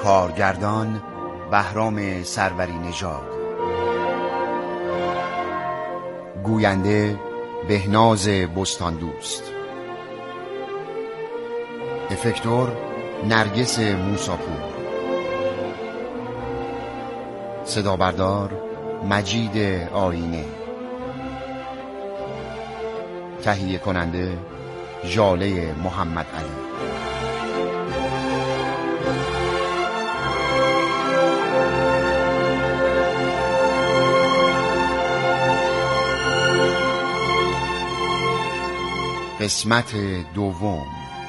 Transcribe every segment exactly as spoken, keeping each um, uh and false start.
کارگردان بهرام سروری نژاد، گوینده بهناز بستان دوست، افکتور نرگس موساپور، صدا بردار مجید آینه، تهیه کننده ژاله محمد علی. قسمت دوم.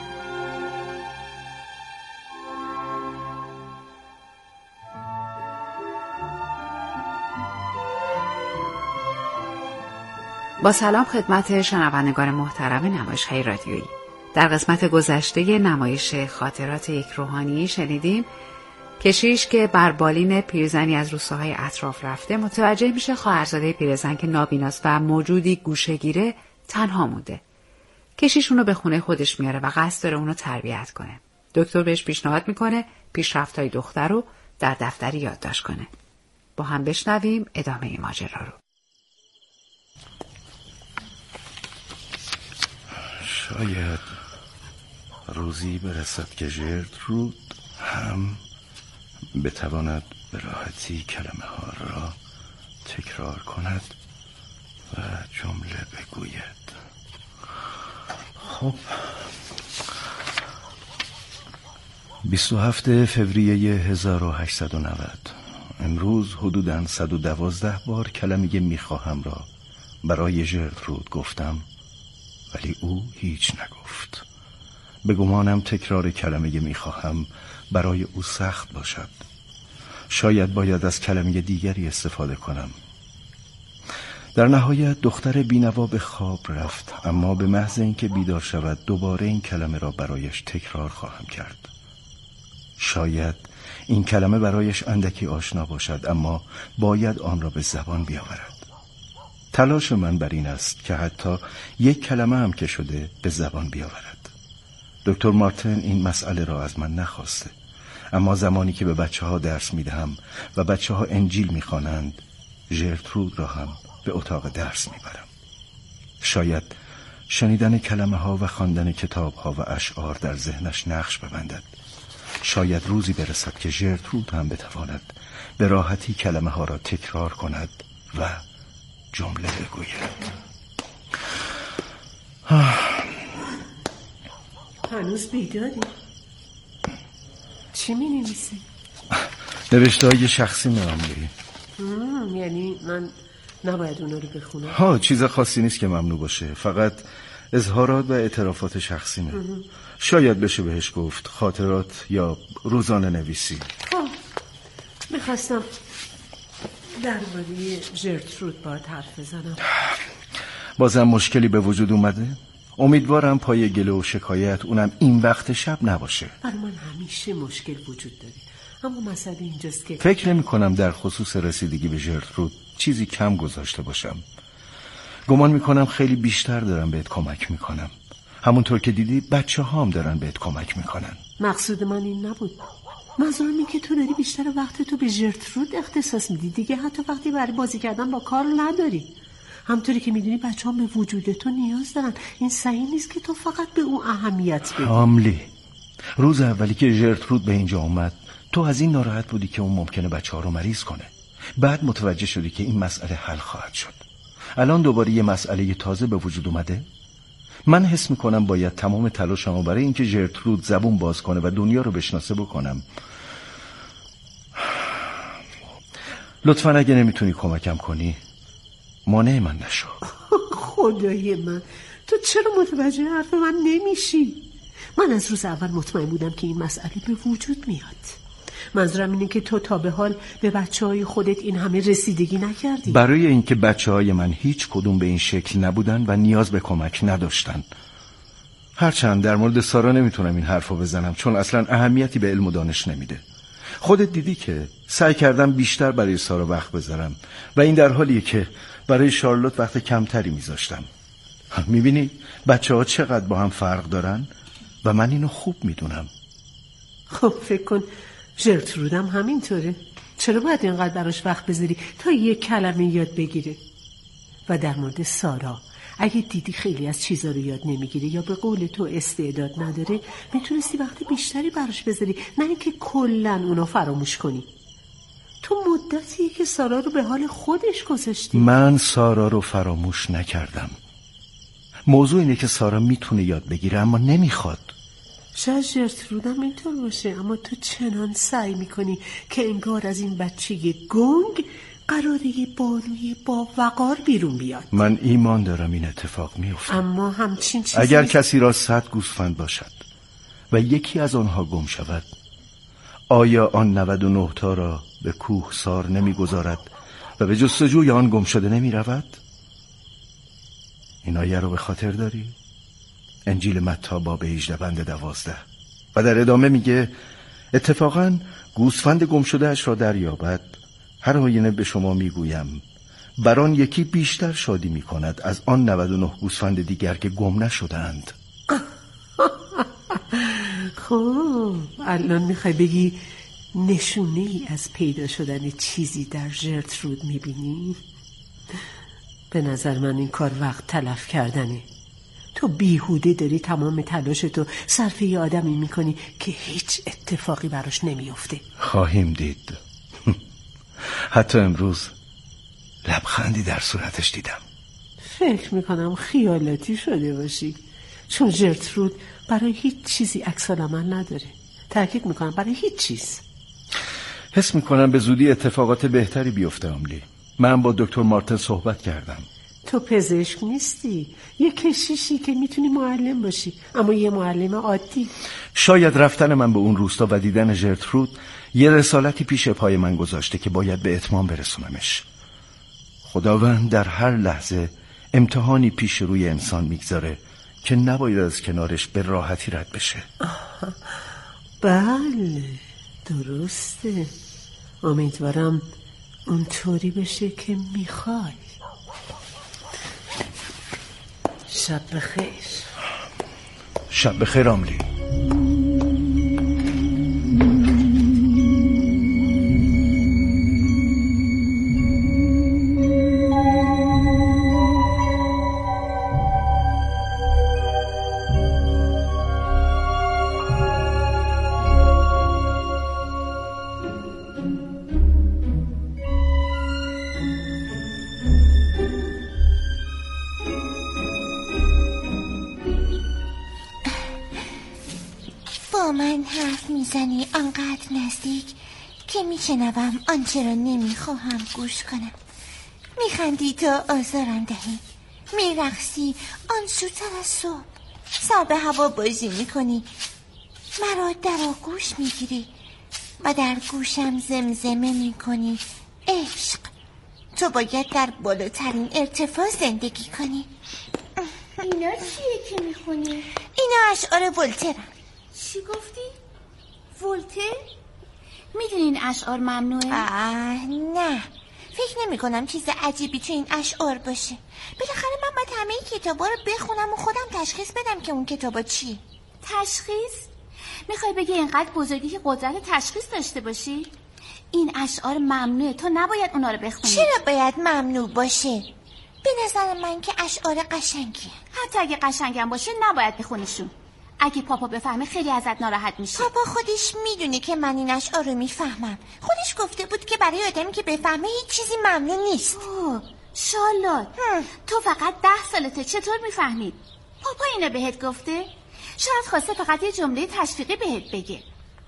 با سلام خدمت شنوندگان محترم نمایش‌های رادیویی. در قسمت گذشته نمایش خاطرات یک روحانی شنیدیم کشیش که بر بالین پیرزنی از روستاهای اطراف رفته متوجه میشه خواهرزاده پیرزن که نابیناست و موجودی گوشه‌گیره تنها مونده. کشیش اونو به خونه خودش میاره و قصد داره اونو تربیت کنه. دکتر بهش پیشنهاد میکنه پیشرفت‌های دختر رو در دفتری یادداشت کنه. با هم بشنویم ادامه ماجرا رو. شاید روزی برسد که ژرترود هم بتواند به راحتی کلمه ها را تکرار کند و جمله بگوید. خب بیست و هفتم فوریه هزار و هشتصد و نود، امروز حدوداً صد و دوازده بار کلمه میخواهم را برای ژرترود گفتم، ولی او هیچ نگفت. به گمانم تکرار کلمه میخواهم برای او سخت باشد. شاید باید از کلمه دیگری استفاده کنم. در نهایت دختر بینوا به خواب رفت، اما به محض اینکه بیدار شود دوباره این کلمه را برایش تکرار خواهم کرد. شاید این کلمه برایش اندکی آشنا باشد، اما باید آن را به زبان بیاورد. تلاش من بر این است که حتی یک کلمه هم که شده به زبان بیاورد. دکتر مارتن این مسئله را از من نخواسته، اما زمانی که به بچه ها درس می دهم و بچه ها انجیل می خوانند، ژرترود را هم به اتاق درس می برم. شاید شنیدن کلمه ها و خواندن کتاب ها و اشعار در ذهنش نقش ببندد. شاید روزی برسد که ژرترود هم بتواند به راحتی کلمه ها را تکرار کند و جمله بگوید. هنوز بیداری؟ چی می نویسی؟ نوشته های شخصی ممنوعی. یعنی من نباید اونا رو بخونم؟ ها چیز خاصی نیست که ممنوع باشه، فقط اظهارات و اعترافات شخصی نه. شاید بشه بهش گفت خاطرات یا روزانه نویسی. ها میخواستم درباره ژرترود باید حرف بزنم. بازم مشکلی به وجود اومده؟ امیدوارم پای گله و شکایت اونم این وقت شب نباشه. برای من همیشه مشکل وجود داره، اما مسئله اینجاست که فکر نمی کنم در خصوص رسیدگی به ژرترود چیزی کم گذاشته باشم. گمان می کنم خیلی بیشتر دارم بهت کمک می کنم. همونطور که دیدی بچه هام دارن بهت کمک می کنن. مقصود من این نبود. منظورم اینه که تو داری بیشتر وقت تو به ژرترود اختصاص میدی دیگه، حتی وقتی برای بازی کردن با کار نداری. همطوری که میدونی بچه ها به وجود تو نیاز دارن. این صحیح نیست که تو فقط به اون اهمیت بدی. حاملی، روز اولی که ژرترود به اینجا اومد تو از این ناراحت بودی که اون ممکنه بچه ها رو مریض کنه. بعد متوجه شدی که این مسئله حل خواهد شد. الان دوباره یه مسئله تازه به وجود اومده. من حس میکنم باید تمام تلاشمو برای اینکه ژرترود زبون باز کنه و دنیا رو بشناسه بکنم. لطفاً اگه نمیتونی کمکم کنی مانع من نشو. خدای من، تو چرا متوجه حرف من نمیشی؟ من از روز اول مطمئن بودم که این مسئله به وجود میاد. منظورم اینه که تو تا به حال به بچه های خودت این همه رسیدگی نکردی. برای اینکه بچه های من هیچ کدوم به این شکل نبودن و نیاز به کمک نداشتن. هرچند در مورد سارا نمیتونم این حرفو بزنم چون اصلا اهمیتی به علم و دانش نمیده. خودت دیدی که سعی کردم بیشتر برای سارا وقت بذارم و این در حالیه که برای شارلوت وقت کمتری میذاشتم. میبینی بچه ها چقدر با هم فرق دارن و من اینو خوب میدونم. خب فکر کن ژرترودم همینطوره. چرا باید اینقدر براش وقت بذاری تا یک کلمه یاد بگیره؟ و در مورد سارا، اگه دیدی خیلی از چیزا رو یاد نمیگیره یا به قول تو استعداد نداره، میتونستی وقت بیشتری براش بذاری، نه اینکه کلاً اونو فراموش کنی. تو مدتیه که سارا رو به حال خودش گذاشتی. من سارا رو فراموش نکردم. موضوع اینه که سارا میتونه یاد بگیره اما نمیخواد. شاید ژرترودم اینطور باشه، اما تو چنان سعی میکنی که انگار از این بچه گنگ قراره یه بانوی با وقار بیرون بیاد. من ایمان دارم این اتفاق میفته، اما همچین چیزی اگر کسی را صد گوسفند باشد و یکی از آنها گم شود، آیا آن نود و نه تا را به کوه سار نمیگذارد و به جستجوی آن گم شده نمی رود؟ این آیه رو به خاطر داری؟ انجیل متی باب هجده بند دوازده. و در ادامه میگه اتفاقاً گوسفند گم شده اش را دریابد، هر آینه به شما میگویم بران یکی بیشتر شادی میکند از آن نود و نه گوسفند دیگر که گم نشدند. خب الان میخوای بگی نشونه ای از پیدا شدن چیزی در ژرترود میبینی؟ به نظر من این کار وقت تلف کردنه. تو بیهوده داری تمام تلاشتو صرف یه آدمی میکنی که هیچ اتفاقی براش نمیفته. خواهیم دید. حتی امروز لبخندی در صورتش دیدم. فکر میکنم خیالاتی شده باشی، چون ژرترود برای هیچ چیزی عکس‌العمل نداره. تأکید میکنم برای هیچ چیز. حس میکنم به زودی اتفاقات بهتری بیفته آملی. من با دکتر مارتن صحبت کردم. تو پزشک نیستی، یه کشیشی که میتونی معلم باشی، اما یه معلم عادی. شاید رفتن من به اون روستا و دیدن ژرترود یه رسالتی پیش پای من گذاشته که باید به اتمام برسونمش. خداوند در هر لحظه امتحانی پیش روی انسان میگذاره که نباید از کنارش به راحتی رد بشه. بله درسته. امیدوارم اونطوری بشه که میخوای. شب بخیر. شب بخیر آملی. من حرف میزنی آنقدر نزدیک که میشنوم آنچه را نمیخواهم گوش کنم. میخندی تا آزارم دهی، میرقصی آن زودتر از صبح، سر به هوا بازی میکنی، مرا در آغوش میگیری و در گوشم زمزمه میکنی عشق، تو باید در بالاترین ارتفاع زندگی کنی. اینا چیه که میخونی؟ اینا اشعار ولترن. چی گفتی؟ ولتر؟ میدونی این اشعار ممنوعه؟ آه نه، فکر نمی کنم چیز عجیبی تو این اشعار باشه. بالاخره من باید همه کتابا رو بخونم و خودم تشخیص بدم که اون کتابا چیه. تشخیص؟ میخوای بگی اینقدر بزرگی که قدرت تشخیص داشته باشی؟ این اشعار ممنوعه، تو نباید اونا رو بخونی. چرا باید ممنوع باشه؟ به نظر من که اشعار قشنگیه. حتی اگه قشنگم باشه نباید بخونیشون. اگه پاپا بفهمه خیلی ازت ناراحت میشه. پاپا خودش میدونه که من این اشعار رو میفهمم. خودش گفته بود که برای آدمی که بفهمه هیچ چیزی ممنوع نیست. اوه شالات، تو فقط ده سالته، چطور میفهمید؟ پاپا اینو بهت گفته؟ شاید خواسته فقط یه جمله تشویقی بهت بگه.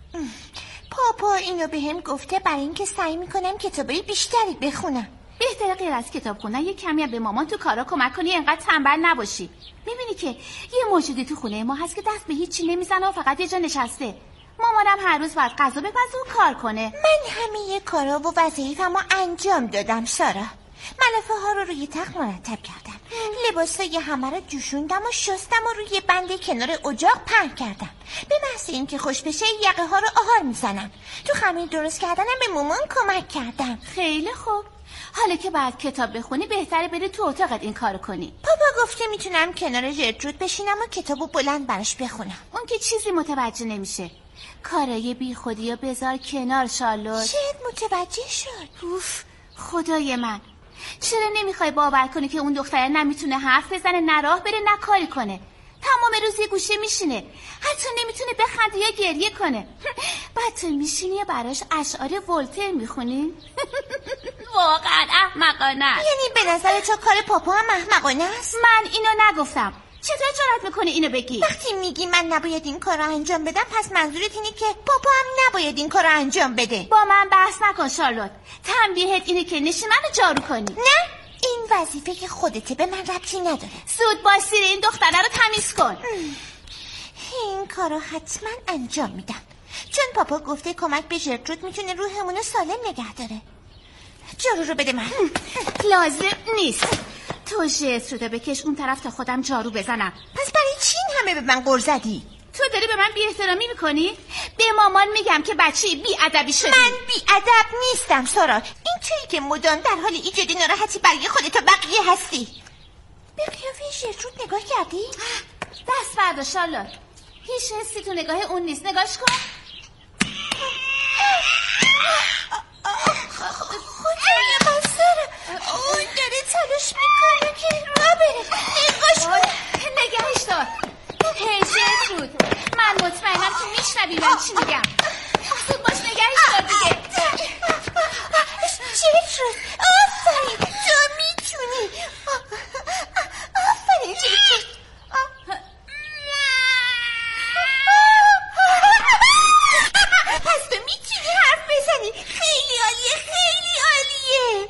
پاپا اینو بهم گفته برای اینکه سعی میکنم کتابای بیشتری بخونم. بهتره غیر از کتاب خوندن یه کمی به مامان تو کارا کمک کنی، اینقدر تنبل نباشی. میبینی که یه موجودی تو خونه ما هست که دست به هیچی نمیزنه و فقط یه جا نشسته. مامانم هر روز باید غذا بپزه و کار کنه. من همه کارا و وظایفمو انجام دادم سارا. ملافه ها رو روی تخت مرتب کردم، لباسای همه رو جوشوندم و شستم و روی بند کنار اجاق پهن کردم. به محض اینکه خوش بشه یقه ها رو آهار میزنم. تو خمیر درست کردنم به مامان کمک کردم. خیلی خوب. حالا که باید کتاب بخونی بهتره بری تو اتاقت این کارو کنی. پاپا گفته میتونم کنار ژرترود بشینم و کتابو بلند براش بخونم. اون که چیزی متوجه نمیشه. کارای بی خودی رو بذار کنار شارلوت. شاید متوجه شد. اوف خدای من، چرا نمیخوای باور کنی که اون دختره نمیتونه حرف بزنه، نه راه بره، نه کاری کنه؟ تمام روز یه گوشه میشینه، حتی نمیتونه بخنده یا گریه کنه. بعد تو میشینی یا براش اشعار ولتر میخونی؟ واقعا احمقانه. یعنی به نظر تو کار پاپا هم احمقانه است؟ من اینو نگفتم. چطور جرأت میکنه اینو بگی؟ وقتی میگی من نباید این کار رو انجام بدم، پس منظورت اینه که پاپا هم نباید این کار رو انجام بده. با من بحث نکن شارلوت. تنبیهت اینه که نشیمن رو جارو کنی. نه، این وظیفه که خودته، به من ربطی نداره. زود باش سیر این دختره رو تمیز کن. این کار رو حتما انجام میدم، چون پاپا گفته کمک به ژرترود میتونه روحمون رو سالم نگه داره. جارو رو بده من. لازم نیست. تو ژرترود بکش اون طرف تا خودم جارو بزنم. پس برای چی این همه به من غر زدی؟ تو داری به من بی احترامی میکنی؟ به مامان میگم که بچه بی ادبی شدی. من بی ادب نیستم سارا. این تویی که مدام در حال ایجاد ناراحتی برای خودت و بقیه هستی. به قیافه ژرترود نگاه کردی؟ دست بردار شارلوت. هیچ حسی تو نگاه اون نیست. نگاش کن. خدای من سارا، اون داره تلاش میکنه که را بره. نگاش کن. نگهش دار. هی ژرترود، من مطمئنم که میشنوی من چی میگم. زود باش نگهش دار دیگه. ژرترود آفرین، تو میتونی. آفرین ژرترود. پس تو میتونی حرف بزنی. خیلی عالیه، خیلی عالیه.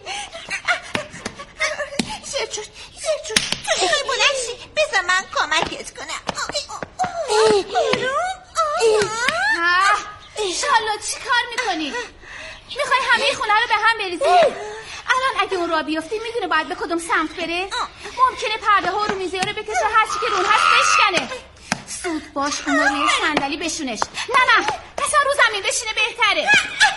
ژرترود، ژرترود تو میخوای بلند شی؟ بذار من کمکت کنم. شارلوت چی کار میکنی؟ میخوای همه خونه رو به هم بریزی؟ الان اگه اون را بیفتی میدونه باید به کدوم سمت بره؟ ممکنه پرده ها رو میزه رو بکشه، هرچی که رون هست بشکنه. زود باش اون رو روی صندلی بشونش. نه نه، اصلا رو زمین بشینه بهتره.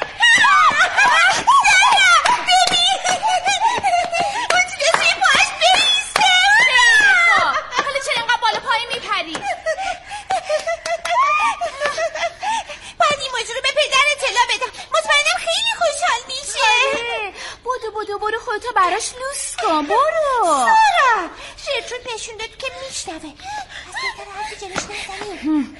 ببین اون تونسته پاش بریزه. حالا چرا اینقدر بالا پایی میپری؟ باید این موضوع رو به پدر اطلاع بدم. مطمئنم خیلی خوشحال میشه. بودو بودو برو خودتو براش لوس کن. برو سارا، ژرترود نشون داد که میشنوه. پس بهتره حرفی جلوش نزنیم.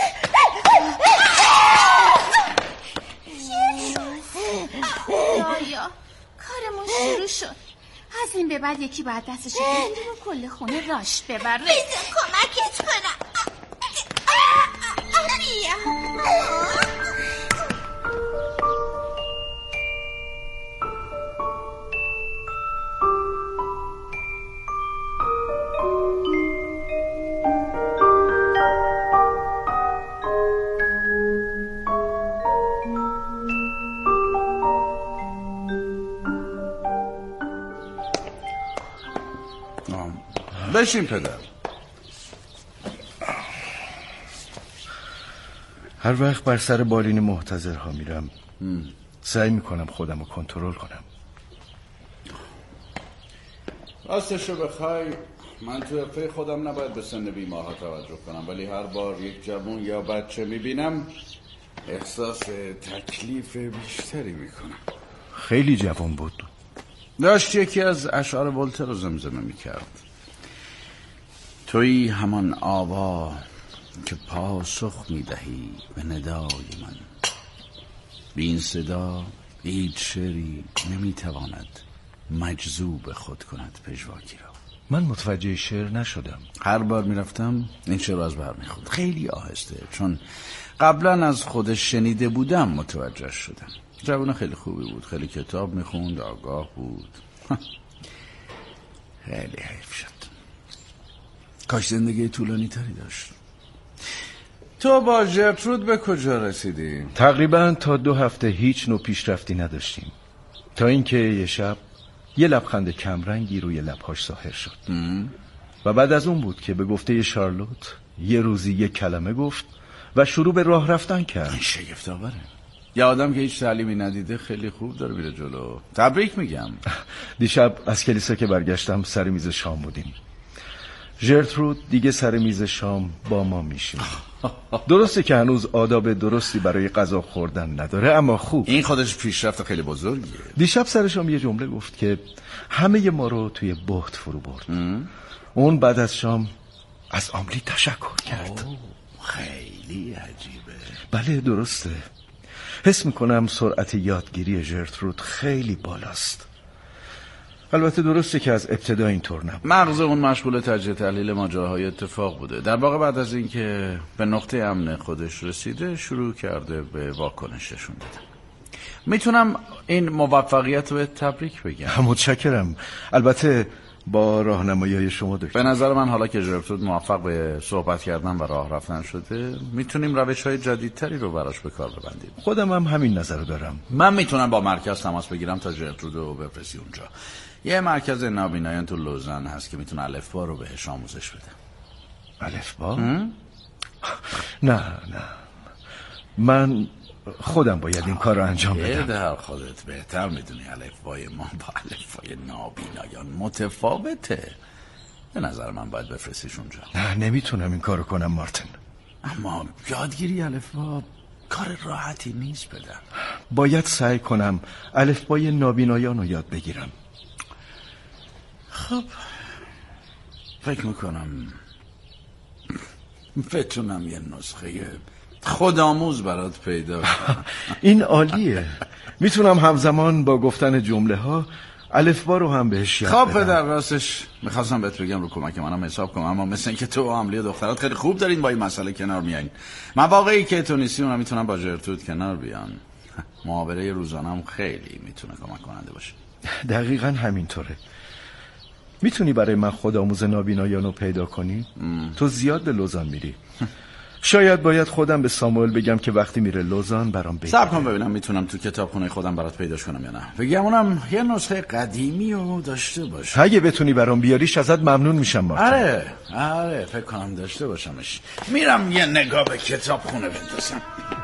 خدایا کارمون شروع شد. از این به بعد یکی بعد دستش بگیره و کل خونه راش ببره. بذار کمکت کنم. بیا. بشین پدر. هر وقت بر سر بالین محتضرها میرم سعی میکنم خودم رو کنترل کنم. راستشو بخوای من تو حرفه خودم نباید به سن بیماها توجه کنم، ولی هر بار یک جوان یا بچه میبینم احساس تکلیف بیشتری میکنم. خیلی جوان بود. داشت یکی از اشعار ولتر رو زمزمه میکرد. تویی همان آوا که پاسخ میدهی به ندای من. بی این صدا هیچ شعری نمیتواند مجذوب خود کند پژواکی را. من متوجه شعر نشدم. هر بار میرفتم این شعر از بر میخورد، خیلی آهسته، چون قبلا از خودش شنیده بودم متوجه شدم. جوان خیلی خوبی بود، خیلی کتاب میخوند، آگاه بود. خیلی حیف شد. کاش زندگی طولانی تری داشت. تو با ژرترود به کجا رسیدی؟ تقریبا تا دو هفته هیچ نوع پیشرفتی نداشتیم، تا اینکه یه شب یه لبخند کمرنگی روی لبهاش ظاهر شد ام. و بعد از اون بود که به گفته شارلوت یه روزی یه کلمه گفت و شروع به راه رفتن کرد. شگفت آوره. یه آدم که هیچ تعلیمی ندیده خیلی خوب داره میره جلو. تبریک میگم. دیشب از کلیسا که برگشتم سر میز شام بودیم. ژرترود دیگه سر میز شام با ما میشینه. درسته که هنوز آداب درستی برای غذا خوردن نداره، اما خوب. این خودش پیشرفت خیلی بزرگیه. دیشب سر شام یه جمله گفت که همه ما رو توی بهت فرو برد. اون بعد از شام از آملی تشکر کرد. خیلی عجیبه. بله درسته. حس میکنم سرعت یادگیری ژرترود خیلی بالاست. البته درسته که از ابتدا اینطور نبود. مغز اون مشغول تجزیه تحلیل ماجراهای اتفاق بوده. در واقع بعد از اینکه به نقطه امن خودش رسیده شروع کرده به واکنششون دادن. میتونم این موفقیت رو تبریک بگم. متشکرم. البته با راهنمایی شما دکتر. به نظر من حالا که ژرترود موفق به صحبت کردن و راه رفتن شده، میتونیم روش‌های جدیدتری رو براش به کار ببندیم. خودم هم همین نظر رو دارم. من میتونم با مرکز تماس بگیرم تا ژرترود رو بفرستی اونجا. یه مرکز نابینایان تو لوزن هست که میتونه الفبا رو بهش آموزش بده. الفبا؟ نه نه من خودم باید این کار رو انجام بدم. در خودت بهتر میدونی الفبای ما با الفبای نابینایان متفاوته. به نظر من باید بفرستیش اونجا. نه نمیتونم این کار رو کنم مارتن. اما یادگیری الفبا کار راحتی نیست بدم. باید سعی کنم الفبای نابینایان رو یاد بگیرم. خب فکر میکنم بتونم یه نسخه خودآموز برات پیدا کنم. این عالیه. میتونم همزمان با گفتن جمله ها الفبا رو هم بهش یاد بدم. خب پدر راستش میخواستم بهت بگم رو کمک منم حساب کنم، اما مثل اینکه تو و عملی دخترات خیلی خوب دارین با این مسئله کنار میایین. مواقعی که تو نیستی اونم میتونم با ژرترود کنار بیان. محاوره روزانم خیلی میتونه کمک کننده باشه. دقیقاً همینطوره. میتونی برای من خودآموز نابینایانو پیدا کنی؟ ام. تو زیاد به لوزان میری. شاید باید خودم به ساموئل بگم که وقتی میره لوزان برام بگیره. صبر کن ببینم میتونم تو کتابخونه خودم برات پیداش کنم یا نه. بگم اونم یه نسخه قدیمی رو داشته باشه. اگه بتونی برام بیاریش ازت ممنون میشم مارتن. آره آره فکر کنم داشته باشمش. میرم یه نگاه به کتابخونه بندازم.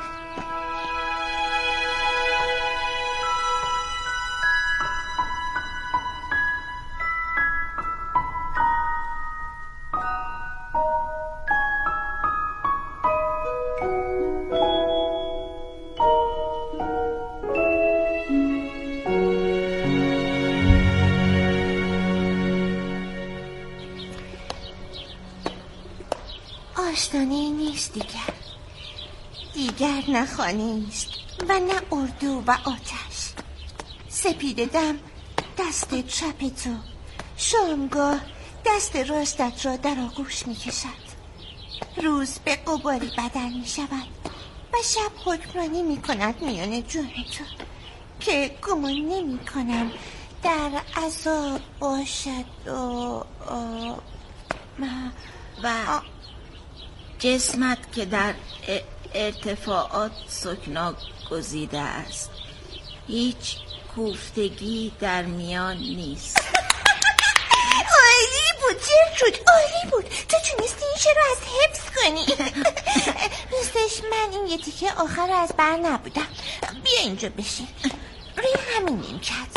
آشنانه نیست دیگر. دیگر نه خانه است و نه اردو و آتش. سپیده دم دست چپ تو، شامگاه دست راستت را در آغوش می کشد. روز به قباری بدل می شود و شب حکمرانی می کند میان جان تو که گمان نمی کنم در عذاب باشد و و جسمت که در ارتفاعات سکنا گزیده است، هیچ کوفتگی در میان نیست. عالی بود جرترود، عالی بود. تو تونستی این شعر رو از حفظ کنی. راستش من این یه تیکه آخر رو از بر نبودم. بیا اینجا بشین روی همین نیمکت.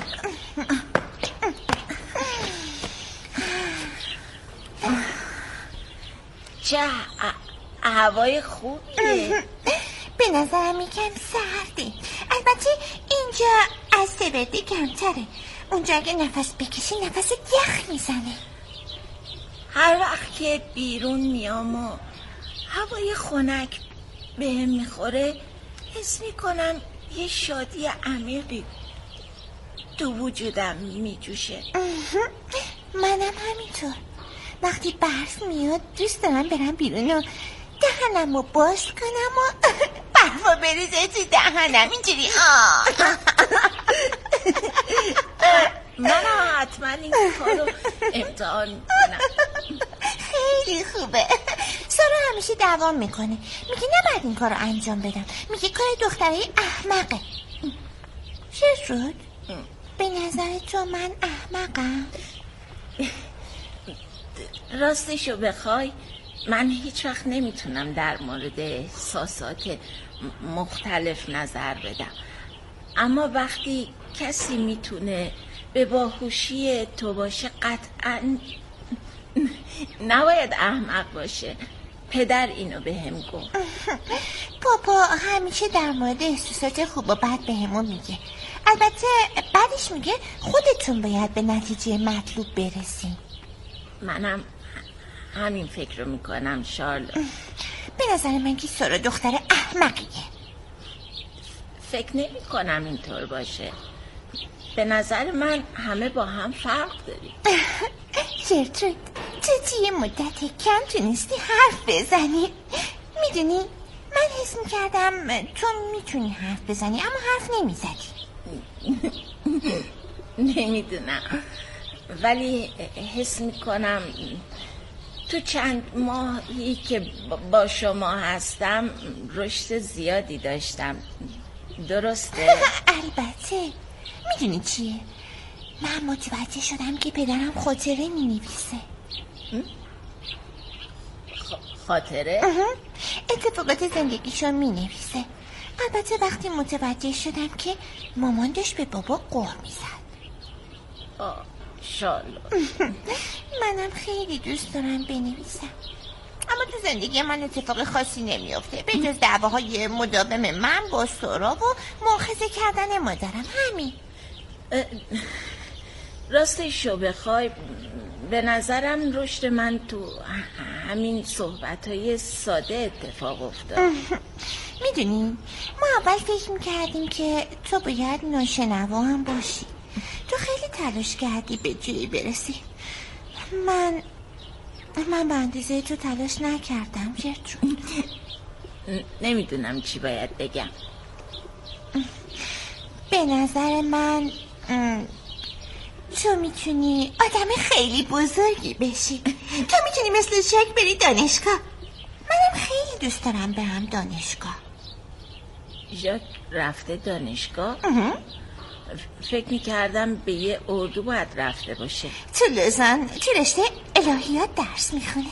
چه هوای خوبیه. به نظرم یکم سرده. البته اینجا از سبرده کمتره. اونجا اگه نفس بکشی نفس یخ میزنه. هر وقت که بیرون میام و هوای خنک بهم میخوره حس میکنم یه شادی عمیقی تو وجودم میجوشه. منم همینطور. وقتی برف میاد دوست دارم برم بیرون و دهنم رو باز کنم و برفا بریزه تو دهنم اینجوری. من حتما این کار رو امتحان میکنم. خیلی خوبه. سارا همیشه دوام میکنه، میگه نباید این کار رو انجام بدم، میگه کار دخترای احمقه. ژرترود به نظر تو من احمقم؟ راستشو بخوای من هیچ وقت نمیتونم در مورد احساسات مختلف نظر بدم، اما وقتی کسی میتونه به باهوشی تو باشه قطعا نباید احمق باشه. پدر اینو به هم گفت. پاپا همیشه در مورد احساسات خوب و بد به همون میگه. البته بعدش میگه خودتون باید به نتیجه مطلوب برسین. منم همین فکر رو میکنم شارلوت. به نظر من که سارا دختر احمقیه. فکر نمی کنم اینطور باشه. به نظر من همه با هم فرق داریم. جرترود تو توی مدت کم تونستی حرف بزنی. میدونی من حس میکردم تو میتونی حرف بزنی اما حرف نمیزدی. نمیدونم ولی حس میکنم تو چند ماهی که با شما هستم رشد زیادی داشتم. درسته؟ البته. میدونی چیه؟ من متوجه شدم که پدرم خاطره می نویسه. خاطره؟ اتفاقات زندگیشو می نویسه. البته وقتی متوجه شدم که مامان داشت به بابا قهر می زد. آه شالله. منم خیلی دوست دارم بنویسم اما تو زندگی من اتفاق خاصی نمیافته به جز دعواهای مداوم من با سارا و مؤاخذه کردن مادرم. همین. راستشو بخوای به نظرم رشد من تو همین صحبتهای ساده اتفاق افتاد. میدونی ما اول فکر میکردیم که تو باید ناشنوا هم باشی. تو خیلی تلاش کردی به جایی برسی. من من به اندازه تو تلاش نکردم جرترود. نمیدونم چی باید بگم. به نظر من تو میتونی آدم خیلی بزرگی بشی. تو میتونی مثل ژاک بری دانشگاه. منم خیلی دوست دارم برم دانشگاه. ژاک رفته دانشگاه؟ فکر میکردم به یه اردو باید رفته باشه. تو لوزان تو رشته الهیات درس میخونه.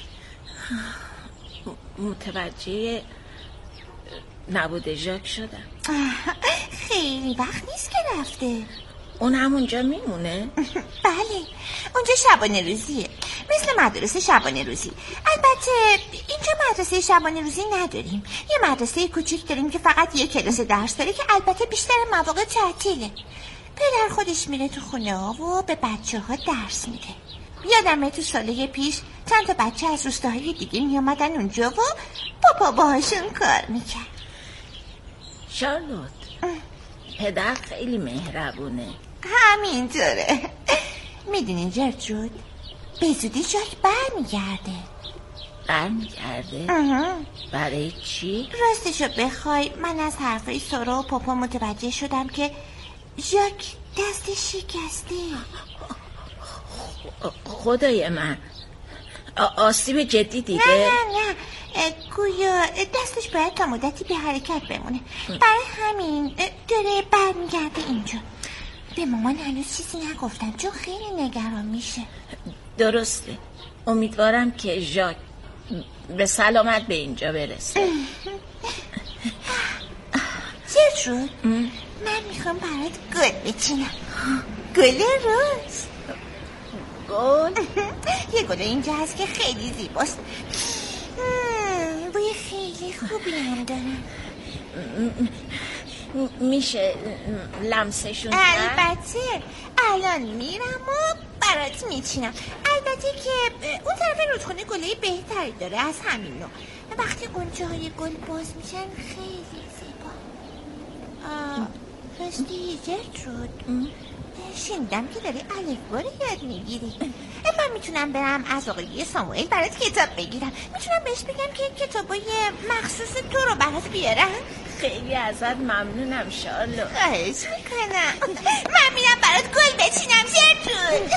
متوجه نبوده ژاک شدم. خیلی وقت نیست که رفته. اون همونجا میمونه؟ بله اونجا شبانه روزیه، مثل مدرسه شبانه روزی. البته اینجا مدرسه شبانه روزی نداریم. یه مدرسه کوچیک داریم که فقط یه کلاس درس داره که البته بیشتر مواقع تعطیله. پدر خودش میره تو خونه ها و به بچه ها درس میده. یادمه تو ساله پیش چند تا بچه از روستاهای دیگه میامدن اونجا و پاپا باهاشون کار میکرد. شارلوت پدر خیلی مهربونه. همینطوره. میدونی جرترود به زودی ژاک برمیگرده. برمیگرده؟ برای چی؟ راستشو بخوای من از حرفای سارا و پاپا متوجه شدم که ژاک دستش شکسته. خدای من آسیب جدی دیده؟ نه نه نه گویا دستش باید تا مدتی به حرکت بمونه. برای همین داره برمیگرده اینجا. به مامان هنوز چیزی نگفتم چون خیلی نگران میشه. درسته. امیدوارم که ژاک به سلامت به اینجا برسه. جرترود من میخوام برات گل بچینم. گل روز. گل؟ یه گل اینجا هست که خیلی زیباست. بوی خیلی خوبی هم دارم. میشه لمسشون کرد؟ البته الان میرم و برات میچینم. البته که اون طرف رودخونه گلای بهتری داره از همین نوع. وقتی اون جاهای گل باز میشن خیلی زیبا. راستی جرترود شنیدم که داری الفبا رو یاد میگیری. من میتونم برم از آقای ساموئل برات کتاب بگیرم. میتونم بهش بگم که کتابای مخصوص تو رو برات بیارم. خیلی ازت ممنونم شارلوت. خواهش میکنم. من میرم برات گل بچینم جرترود.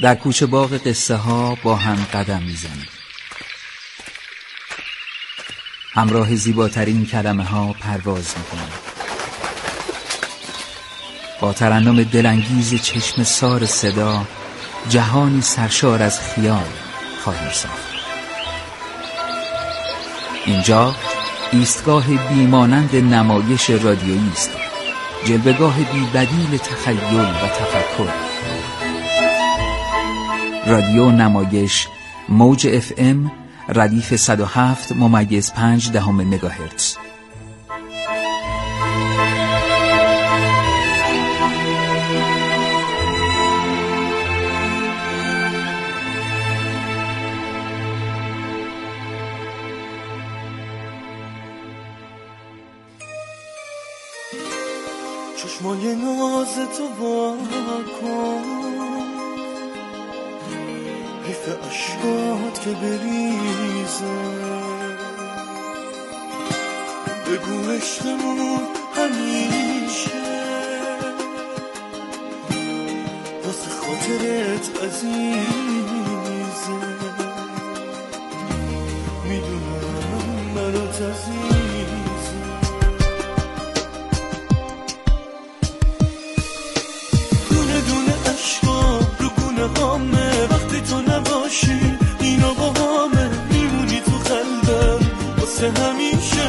در کوچه باغ قصه ها با هم قدم میزنیم. همراه زیباترین کلمه ها پرواز میکنیم. با ترنم دلانگیز چشم سار صدا جهانی سرشار از خیال خواهیم ساخت. اینجا ایستگاه بیمانند نمایش رادیویی است، جلوه‌گاه بی‌بدیل تخیل و تفکر. رادیو نمایش موج اف ام ردیف صد و هفت ممیز پنج دهم مگاهرتز. چشمای ناز تو با کن، حیف عشقات که بریزه، بگو عشقمون همیشه واسه خاطرت عزیزه. میدونم برات عزیزه، همه وقتی تو نباشی اینا با همه میمونی تو قلبم واسه همیشه.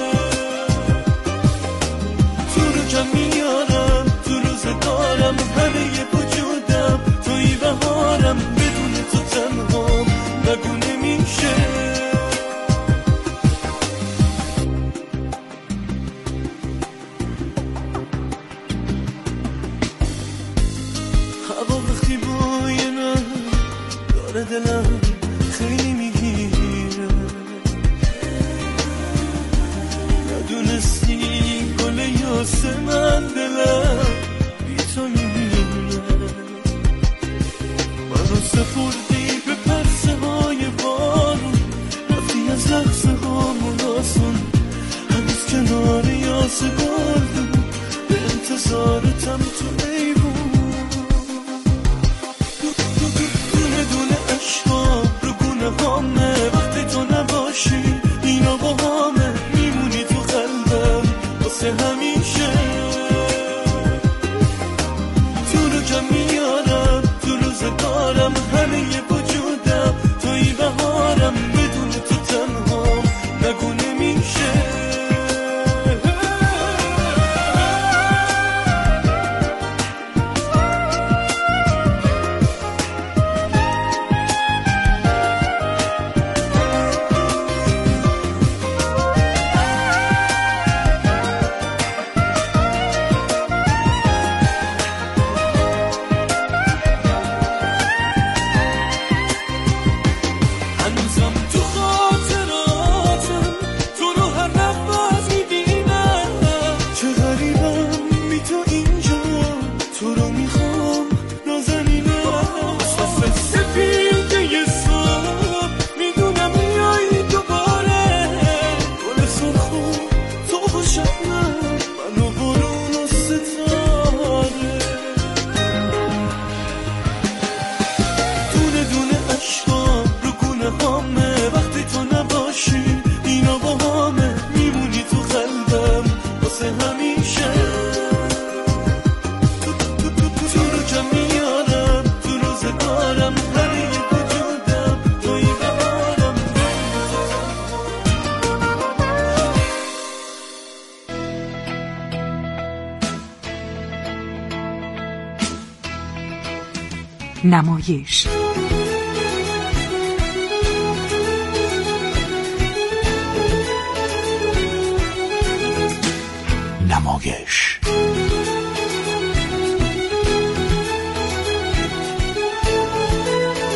تو رو کم میارم تو روزگارم، همه وجودم توی بهارم، بدون تو تنهام نگو نمیشه. هوا وقتی بوی من داره دلم خیلی میگیره، ندونستی گل یاسه من دلم بی تو میمیره. منو سپردی به پرسه های بارون، رفتی از لحظه هامون آسون، هنوز کنار یاسه گردم به انتظارتم تو ایوون. همه وقتی تو نباشی اینا با همه میمونی تو قلبم واسه همیشه. تو رو کم میارم تو روزگارم، همه وجودم توی بهارم، بدون تو تنهام نگو نمیشه. نمایش